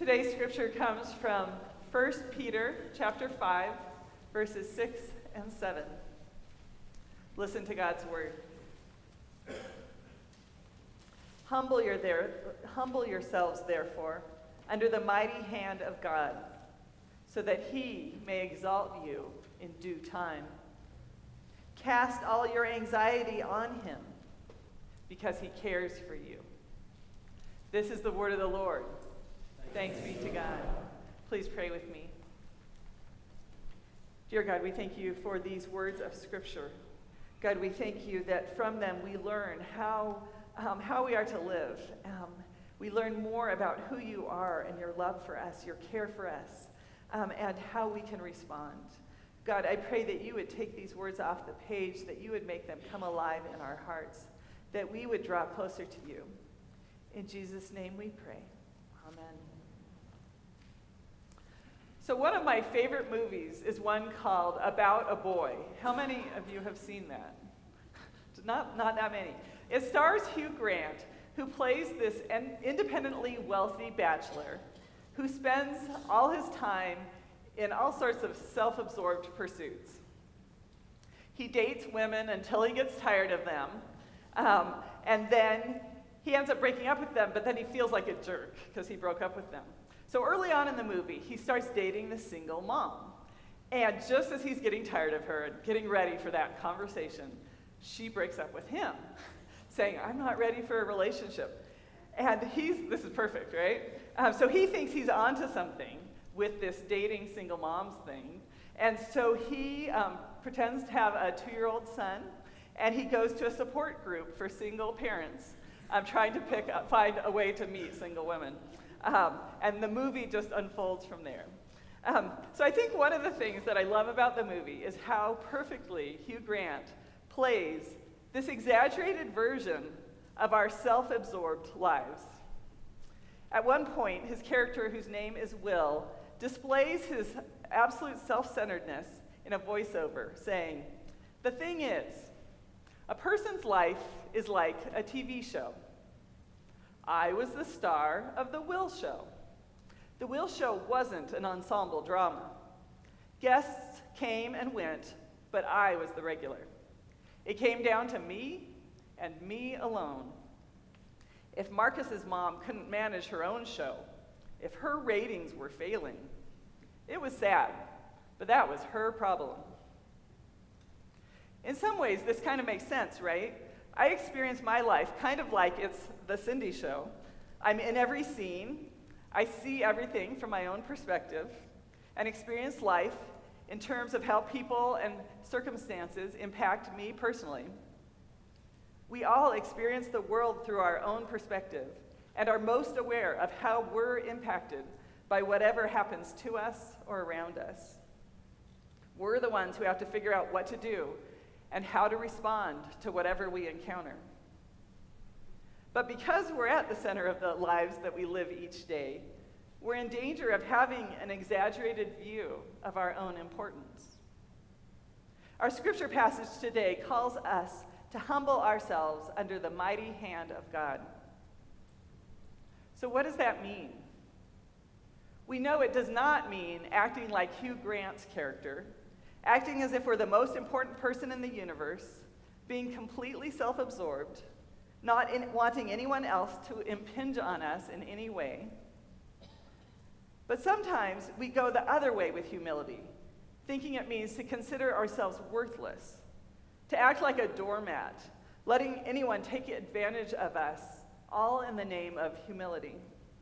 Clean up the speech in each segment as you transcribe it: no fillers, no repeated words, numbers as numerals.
Today's scripture comes from 1 Peter chapter 5, verses 6 and 7. Listen to God's word. Humble yourselves, therefore, under the mighty hand of God, so that he may exalt you in due time. Cast all your anxiety on him, because he cares for you. This is the word of the Lord. Thanks be to God. Please pray with me. Dear God, we thank you for these words of Scripture. God, we thank you that from them we learn how we are to live. We learn more about who you are and your love for us, your care for us, and how we can respond. God, I pray that you would take these words off the page, that you would make them come alive in our hearts, that we would draw closer to you. In Jesus' name we pray. Amen. So one of my favorite movies is one called About a Boy. How many of you have seen that? Not that many. It stars Hugh Grant, who plays this independently wealthy bachelor who spends all his time in all sorts of self-absorbed pursuits. He dates women until he gets tired of them, and then he ends up breaking up with them, but then he feels like a jerk because he broke up with them. So early on in the movie, he starts dating the single mom. And just as he's getting tired of her and getting ready for that conversation, she breaks up with him, saying, I'm not ready for a relationship. And this is perfect, right? So he thinks he's onto something with this dating single moms thing. And so he pretends to have a 2-year-old son, and he goes to a support group for single parents, trying to find a way to meet single women. And the movie just unfolds from there. So I think one of the things that I love about the movie is how perfectly Hugh Grant plays this exaggerated version of our self-absorbed lives. At one point, his character, whose name is Will, displays his absolute self-centeredness in a voiceover, saying, "The thing is, a person's life is like a TV show. I was the star of The Will Show. The Will Show wasn't an ensemble drama. Guests came and went, but I was the regular. It came down to me and me alone. If Marcus's mom couldn't manage her own show, if her ratings were failing, it was sad, but that was her problem." In some ways, this kind of makes sense, right? I experience my life kind of like it's the Cindy Show. I'm in every scene. I see everything from my own perspective and experience life in terms of how people and circumstances impact me personally. We all experience the world through our own perspective and are most aware of how we're impacted by whatever happens to us or around us. We're the ones who have to figure out what to do and how to respond to whatever we encounter. But because we're at the center of the lives that we live each day, we're in danger of having an exaggerated view of our own importance. Our scripture passage today calls us to humble ourselves under the mighty hand of God. So what does that mean? We know it does not mean acting like Hugh Grant's character, acting as if we're the most important person in the universe, being completely self-absorbed, not wanting anyone else to impinge on us in any way. But sometimes we go the other way with humility, thinking it means to consider ourselves worthless, to act like a doormat, letting anyone take advantage of us, all in the name of humility.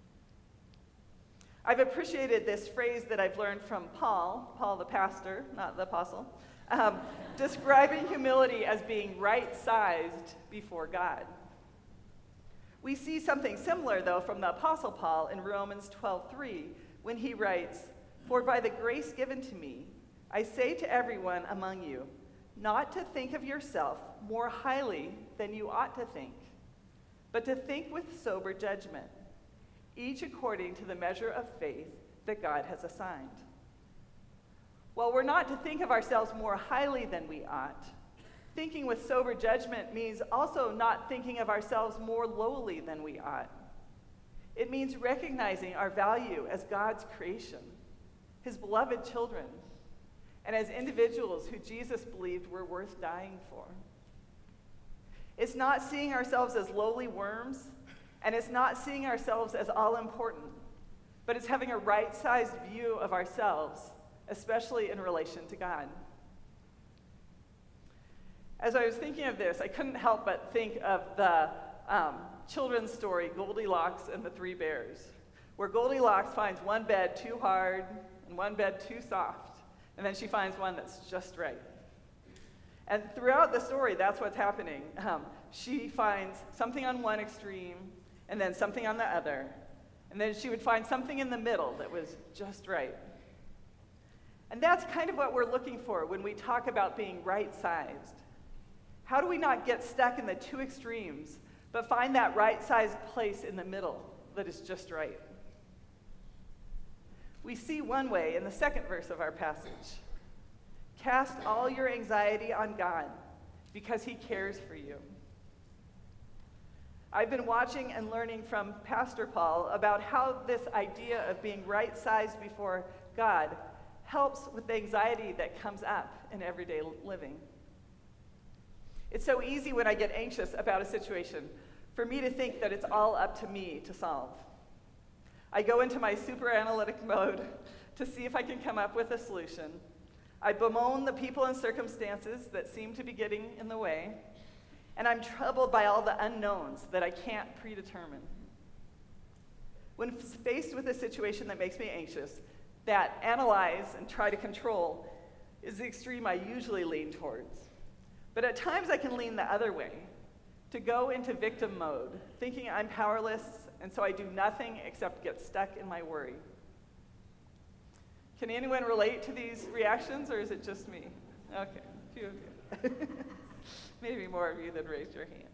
I've appreciated this phrase that I've learned from Paul the pastor, not the apostle, describing humility as being right-sized before God. We see something similar, though, from the Apostle Paul in Romans 12:3, when he writes, "For by the grace given to me, I say to everyone among you, not to think of yourself more highly than you ought to think, but to think with sober judgment, each according to the measure of faith that God has assigned." Well, we're not to think of ourselves more highly than we ought. Thinking with sober judgment means also not thinking of ourselves more lowly than we ought. It means recognizing our value as God's creation, his beloved children, and as individuals who Jesus believed were worth dying for. It's not seeing ourselves as lowly worms, and it's not seeing ourselves as all important, but it's having a right-sized view of ourselves, especially in relation to God. As I was thinking of this, I couldn't help but think of the children's story, Goldilocks and the Three Bears, where Goldilocks finds one bed too hard and one bed too soft, and then she finds one that's just right. And throughout the story, that's what's happening. She finds something on one extreme, and then something on the other, and then she would find something in the middle that was just right. And that's kind of what we're looking for when we talk about being right-sized. How do we not get stuck in the two extremes, but find that right-sized place in the middle that is just right? We see one way in the second verse of our passage. Cast all your anxiety on God because he cares for you. I've been watching and learning from Pastor Paul about how this idea of being right-sized before God helps with the anxiety that comes up in everyday living. It's so easy when I get anxious about a situation for me to think that it's all up to me to solve. I go into my super analytic mode to see if I can come up with a solution. I bemoan the people and circumstances that seem to be getting in the way, and I'm troubled by all the unknowns that I can't predetermine. When faced with a situation that makes me anxious, that analyze and try to control is the extreme I usually lean towards. But at times I can lean the other way, to go into victim mode, thinking I'm powerless, and so I do nothing except get stuck in my worry. Can anyone relate to these reactions, or is it just me? Okay, a few of you. Maybe more of you than raised your hand.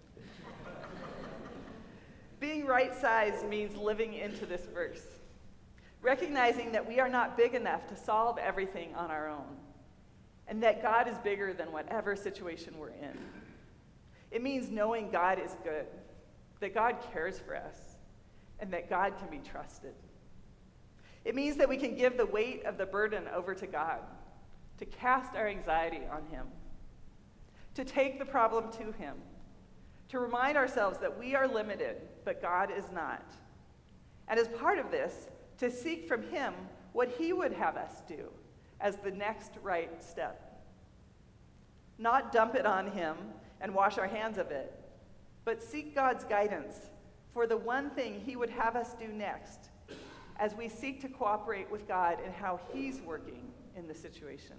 Being right-sized means living into this verse, recognizing that we are not big enough to solve everything on our own, and that God is bigger than whatever situation we're in. It means knowing God is good, that God cares for us, and that God can be trusted. It means that we can give the weight of the burden over to God, to cast our anxiety on him, to take the problem to him, to remind ourselves that we are limited, but God is not. And as part of this, to seek from him what he would have us do as the next right step. Not dump it on him and wash our hands of it, but seek God's guidance for the one thing he would have us do next as we seek to cooperate with God in how he's working in the situation.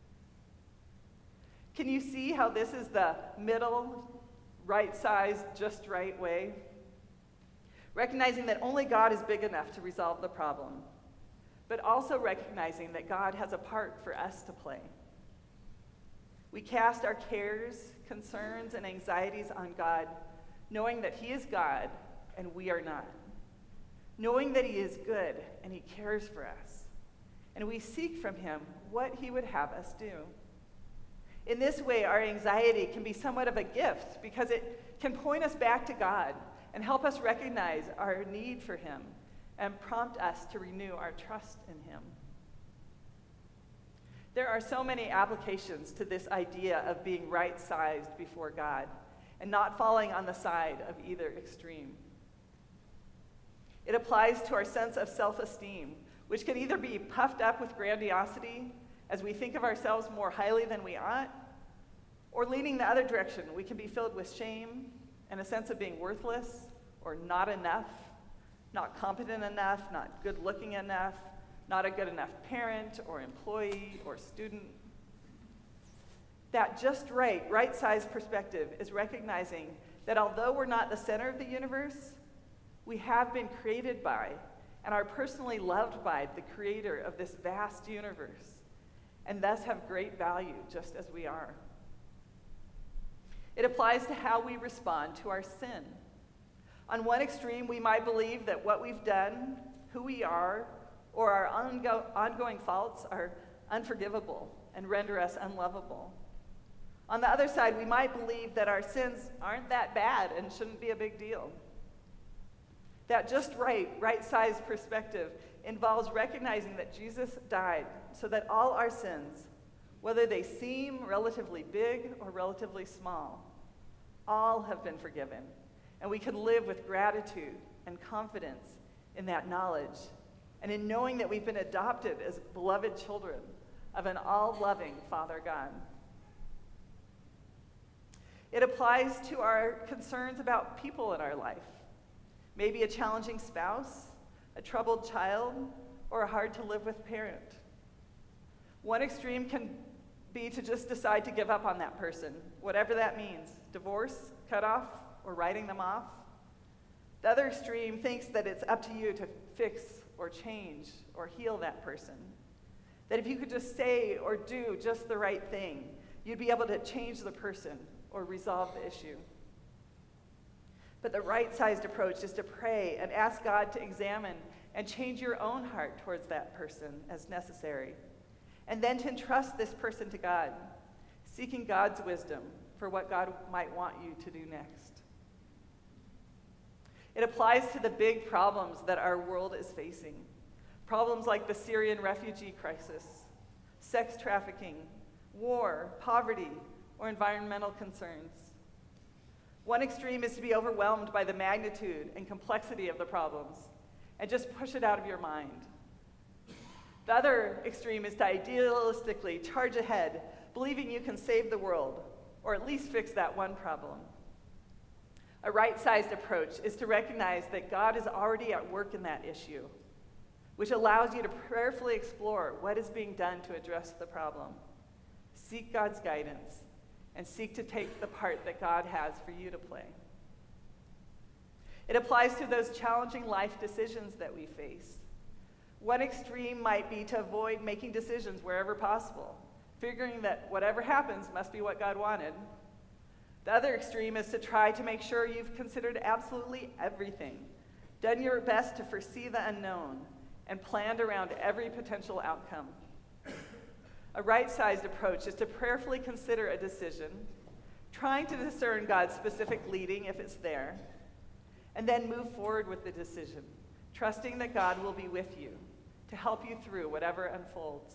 Can you see how this is the middle, right-sized, just right way? Recognizing that only God is big enough to resolve the problem, but also recognizing that God has a part for us to play. We cast our cares, concerns, and anxieties on God, knowing that he is God and we are not. Knowing that he is good and he cares for us. And we seek from him what he would have us do. In this way, our anxiety can be somewhat of a gift because it can point us back to God and help us recognize our need for him and prompt us to renew our trust in him. There are so many applications to this idea of being right-sized before God and not falling on the side of either extreme. It applies to our sense of self-esteem, which can either be puffed up with grandiosity as we think of ourselves more highly than we ought, or leaning the other direction, we can be filled with shame and a sense of being worthless or not enough, not competent enough, not good-looking enough, not a good enough parent or employee or student. That just right-sized perspective is recognizing that although we're not the center of the universe, we have been created by and are personally loved by the creator of this vast universe, and thus have great value just as we are. It applies to how we respond to our sin. On one extreme, we might believe that what we've done, who we are, or our ongoing faults are unforgivable and render us unlovable. On the other side, we might believe that our sins aren't that bad and shouldn't be a big deal. That just right-sized perspective involves recognizing that Jesus died so that all our sins, whether they seem relatively big or relatively small, all have been forgiven. And we can live with gratitude and confidence in that knowledge and in knowing that we've been adopted as beloved children of an all-loving Father God. It applies to our concerns about people in our life. Maybe a challenging spouse, a troubled child, or a hard-to-live-with parent. One extreme can be to just decide to give up on that person, whatever that means, divorce, cut off, or writing them off. The other extreme thinks that it's up to you to fix or change or heal that person. That if you could just say or do just the right thing, you'd be able to change the person or resolve the issue. But the right-sized approach is to pray and ask God to examine and change your own heart towards that person as necessary. And then to entrust this person to God, seeking God's wisdom for what God might want you to do next. It applies to the big problems that our world is facing. Problems like the Syrian refugee crisis, sex trafficking, war, poverty, or environmental concerns. One extreme is to be overwhelmed by the magnitude and complexity of the problems and just push it out of your mind. The other extreme is to idealistically charge ahead, believing you can save the world, or at least fix that one problem. A right-sized approach is to recognize that God is already at work in that issue, which allows you to prayerfully explore what is being done to address the problem. Seek God's guidance, and seek to take the part that God has for you to play. It applies to those challenging life decisions that we face. One extreme might be to avoid making decisions wherever possible, figuring that whatever happens must be what God wanted. The other extreme is to try to make sure you've considered absolutely everything, done your best to foresee the unknown, and planned around every potential outcome. A right-sized approach is to prayerfully consider a decision, trying to discern God's specific leading if it's there, and then move forward with the decision, trusting that God will be with you to help you through whatever unfolds.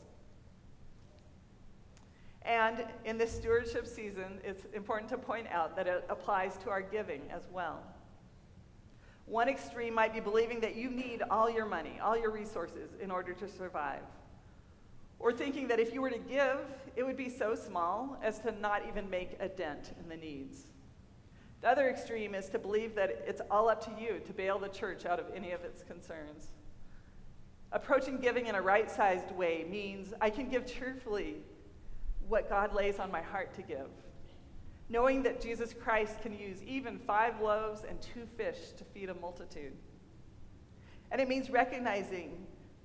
And in this stewardship season, it's important to point out that it applies to our giving as well. One extreme might be believing that you need all your money, all your resources in order to survive. Or thinking that if you were to give, it would be so small as to not even make a dent in the needs. The other extreme is to believe that it's all up to you to bail the church out of any of its concerns. Approaching giving in a right-sized way means I can give cheerfully what God lays on my heart to give, knowing that Jesus Christ can use even 5 loaves and 2 fish to feed a multitude. And it means recognizing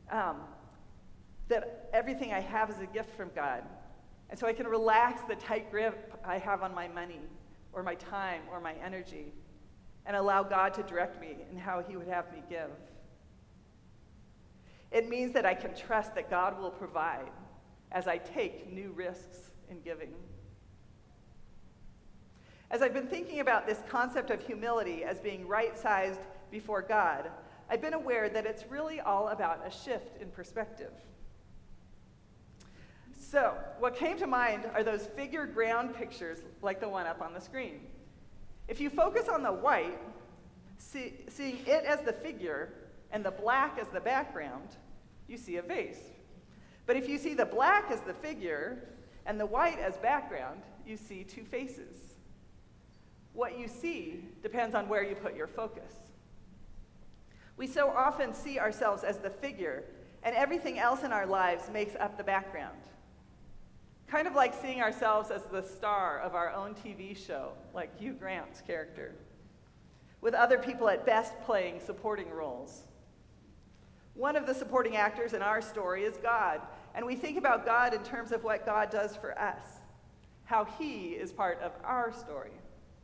that everything I have is a gift from God. And so I can relax the tight grip I have on my money or my time or my energy and allow God to direct me in how he would have me give. It means that I can trust that God will provide as I take new risks in giving. As I've been thinking about this concept of humility as being right-sized before God, I've been aware that it's really all about a shift in perspective. So, what came to mind are those figure ground pictures like the one up on the screen. If you focus on the white, seeing it as the figure and the black as the background, you see a vase. But if you see the black as the figure and the white as background, you see 2 faces. What you see depends on where you put your focus. We so often see ourselves as the figure, and everything else in our lives makes up the background. Kind of like seeing ourselves as the star of our own TV show, like Hugh Grant's character, with other people at best playing supporting roles. One of the supporting actors in our story is God, and we think about God in terms of what God does for us, how he is part of our story.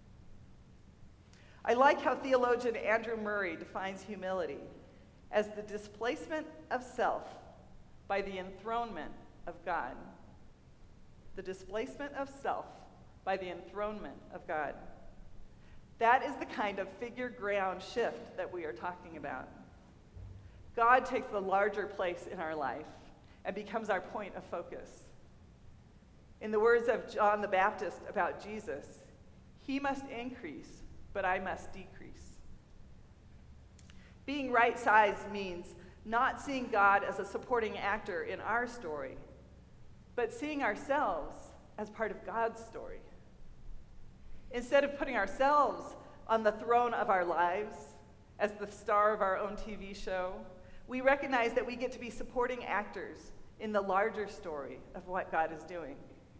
I like how theologian Andrew Murray defines humility as the displacement of self by the enthronement of God. The displacement of self by the enthronement of God. That is the kind of figure ground shift that we are talking about. God takes the larger place in our life and becomes our point of focus. In the words of John the Baptist about Jesus, he must increase, but I must decrease. Being right-sized means not seeing God as a supporting actor in our story, but seeing ourselves as part of God's story. Instead of putting ourselves on the throne of our lives as the star of our own TV show, we recognize that we get to be supporting actors in the larger story of what God is doing.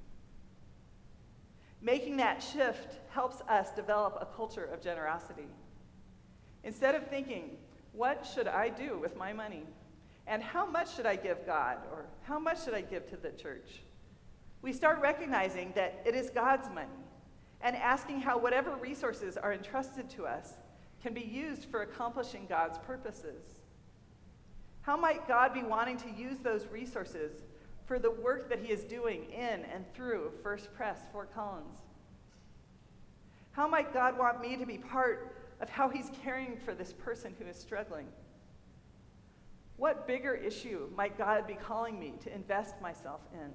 Making that shift helps us develop a culture of generosity. Instead of thinking, what should I do with my money? And how much should I give God? Or how much should I give to the church? We start recognizing that it is God's money and asking how whatever resources are entrusted to us can be used for accomplishing God's purposes. How might God be wanting to use those resources for the work that he is doing in and through First Pres Fort Collins? How might God want me to be part of how he's caring for this person who is struggling? What bigger issue might God be calling me to invest myself in?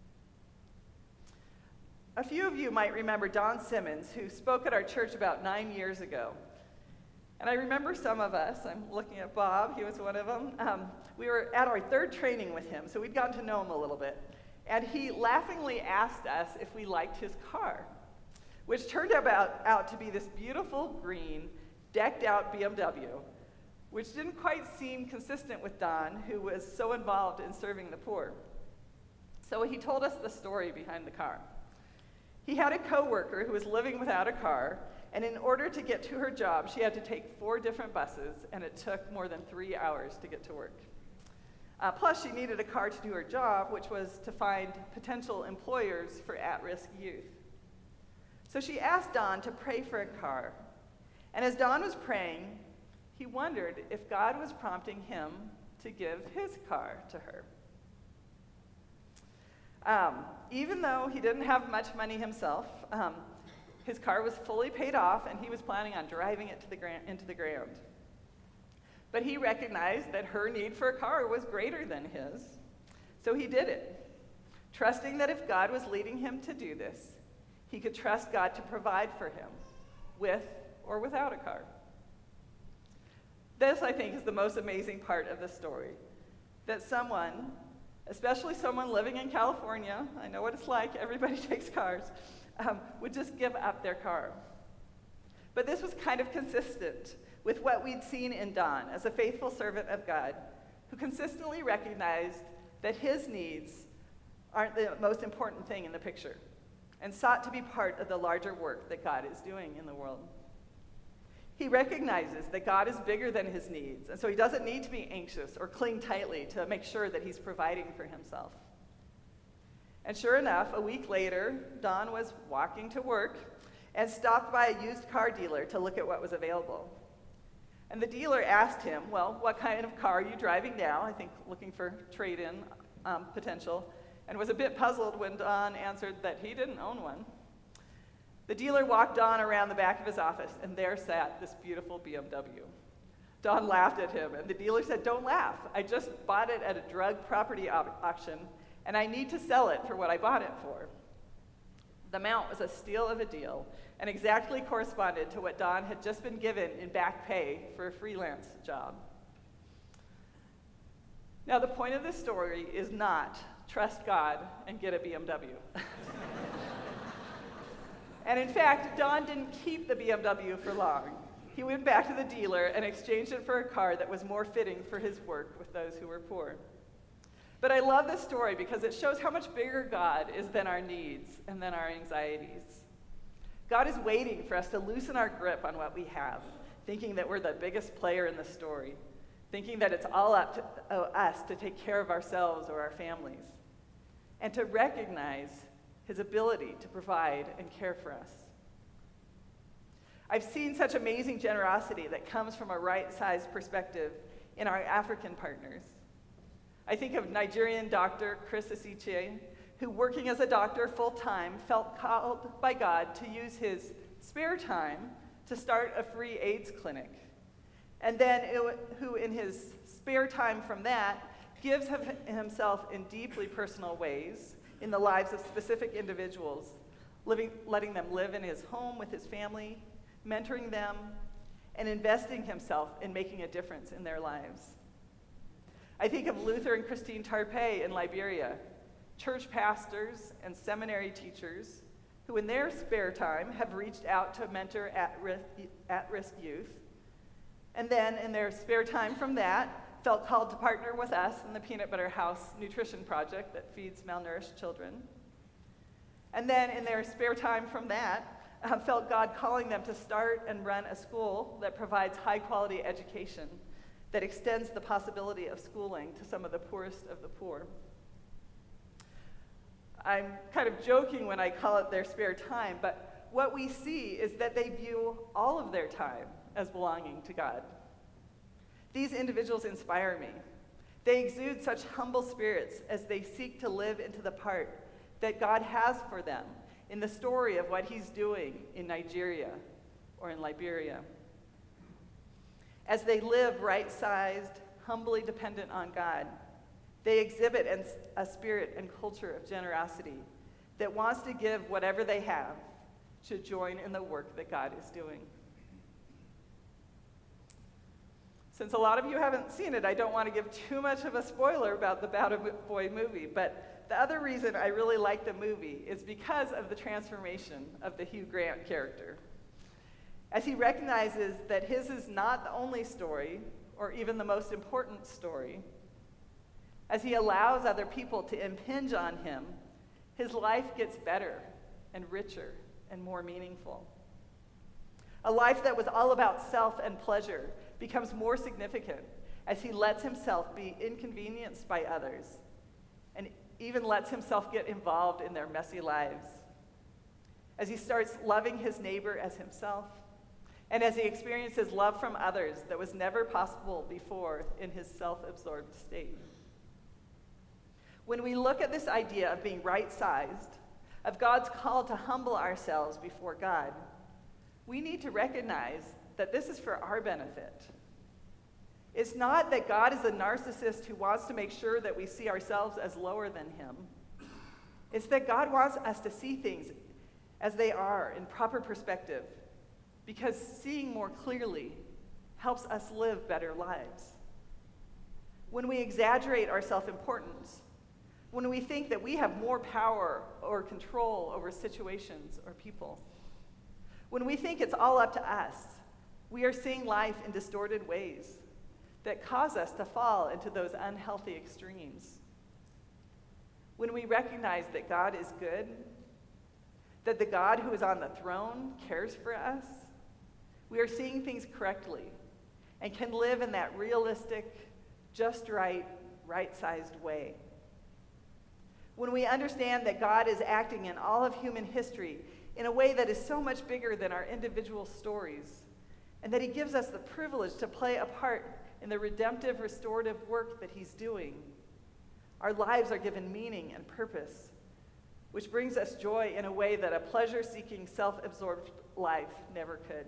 A few of you might remember Don Simmons, who spoke at our church about 9 years ago. And I remember some of us, I'm looking at Bob, he was one of them. We were at our third training with him, so we'd gotten to know him a little bit. And he laughingly asked us if we liked his car, which turned out to be this beautiful green, decked out BMW, which didn't quite seem consistent with Don, who was so involved in serving the poor. So he told us the story behind the car. He had a coworker who was living without a car, and in order to get to her job, she had to take 4 different buses, and it took more than 3 hours to get to work. Plus, she needed a car to do her job, which was to find potential employers for at-risk youth. So she asked Don to pray for a car. And as Don was praying, he wondered if God was prompting him to give his car to her. Even though he didn't have much money himself, his car was fully paid off, and he was planning on driving it into the ground. But he recognized that her need for a car was greater than his, so he did it, trusting that if God was leading him to do this, he could trust God to provide for him, with or without a car. This, I think, is the most amazing part of the story, that someone, especially someone living in California, I know what it's like, everybody takes cars, would just give up their car. But this was kind of consistent with what we'd seen in Don as a faithful servant of God, who consistently recognized that his needs aren't the most important thing in the picture, and sought to be part of the larger work that God is doing in the world. He recognizes that God is bigger than his needs, and so he doesn't need to be anxious or cling tightly to make sure that he's providing for himself. And sure enough, a week later, Don was walking to work and stopped by a used car dealer to look at what was available. And the dealer asked him, well, what kind of car are you driving now? I think looking for trade-in potential, and was a bit puzzled when Don answered that he didn't own one. The dealer walked Don around the back of his office, and there sat this beautiful BMW. Don laughed at him, and the dealer said, "Don't laugh. I just bought it at a drug property auction, and I need to sell it for what I bought it for." The amount was a steal of a deal, and exactly corresponded to what Don had just been given in back pay for a freelance job. Now, the point of this story is not trust God and get a BMW. And in fact, Don didn't keep the BMW for long. He went back to the dealer and exchanged it for a car that was more fitting for his work with those who were poor. But I love this story because it shows how much bigger God is than our needs and than our anxieties. God is waiting for us to loosen our grip on what we have, thinking that we're the biggest player in the story, thinking that it's all up to us to take care of ourselves or our families, and to recognize his ability to provide and care for us. I've seen such amazing generosity that comes from a right-sized perspective in our African partners. I think of Nigerian doctor Chris Asiche, who, working as a doctor full-time, felt called by God to use his spare time to start a free AIDS clinic, and then who in his spare time from that gives of himself in deeply personal ways in the lives of specific individuals, letting them live in his home with his family, mentoring them, and investing himself in making a difference in their lives. I think of Luther and Christine Tarpe in Liberia, church pastors and seminary teachers who in their spare time have reached out to mentor at-risk youth, and then in their spare time from that, felt called to partner with us in the Peanut Butter House Nutrition Project that feeds malnourished children. And then in their spare time from that, felt God calling them to start and run a school that provides high-quality education that extends the possibility of schooling to some of the poorest of the poor. I'm kind of joking when I call it their spare time, but what we see is that they view all of their time as belonging to God. These individuals inspire me. They exude such humble spirits as they seek to live into the part that God has for them in the story of what he's doing in Nigeria or in Liberia. As they live right-sized, humbly dependent on God, they exhibit a spirit and culture of generosity that wants to give whatever they have to join in the work that God is doing. Since a lot of you haven't seen it, I don't want to give too much of a spoiler about the About a Boy movie, but the other reason I really like the movie is because of the transformation of the Hugh Grant character. As he recognizes that his is not the only story, or even the most important story, as he allows other people to impinge on him, his life gets better and richer and more meaningful. A life that was all about self and pleasure becomes more significant as he lets himself be inconvenienced by others and even lets himself get involved in their messy lives. As he starts loving his neighbor as himself, and as he experiences love from others that was never possible before in his self-absorbed state. When we look at this idea of being right-sized, of God's call to humble ourselves before God, we need to recognize that this is for our benefit. It's not that God is a narcissist who wants to make sure that we see ourselves as lower than him. It's that God wants us to see things as they are in proper perspective, because seeing more clearly helps us live better lives. When we exaggerate our self-importance, when we think that we have more power or control over situations or people, when we think it's all up to us, we are seeing life in distorted ways that cause us to fall into those unhealthy extremes. When we recognize that God is good, that the God who is on the throne cares for us, we are seeing things correctly and can live in that realistic, just right, right-sized way. When we understand that God is acting in all of human history in a way that is so much bigger than our individual stories, and that he gives us the privilege to play a part in the redemptive, restorative work that he's doing, our lives are given meaning and purpose, which brings us joy in a way that a pleasure-seeking, self-absorbed life never could.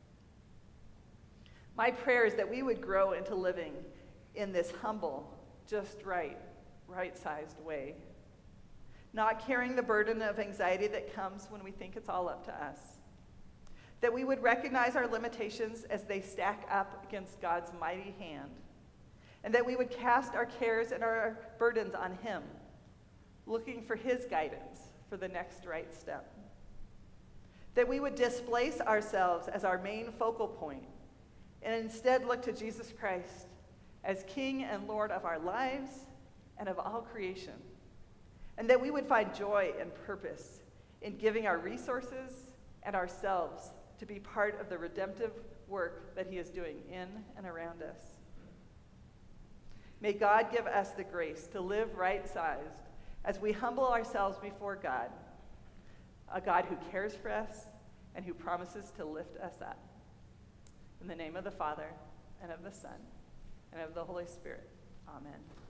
My prayer is that we would grow into living in this humble, just right, right-sized way, not carrying the burden of anxiety that comes when we think it's all up to us. That we would recognize our limitations as they stack up against God's mighty hand, and that we would cast our cares and our burdens on him, looking for his guidance for the next right step. That we would displace ourselves as our main focal point, and instead look to Jesus Christ as King and Lord of our lives and of all creation. And that we would find joy and purpose in giving our resources and ourselves to be part of the redemptive work that he is doing in and around us. May God give us the grace to live right-sized as we humble ourselves before God, a God who cares for us and who promises to lift us up. In the name of the Father, and of the Son, and of the Holy Spirit. Amen.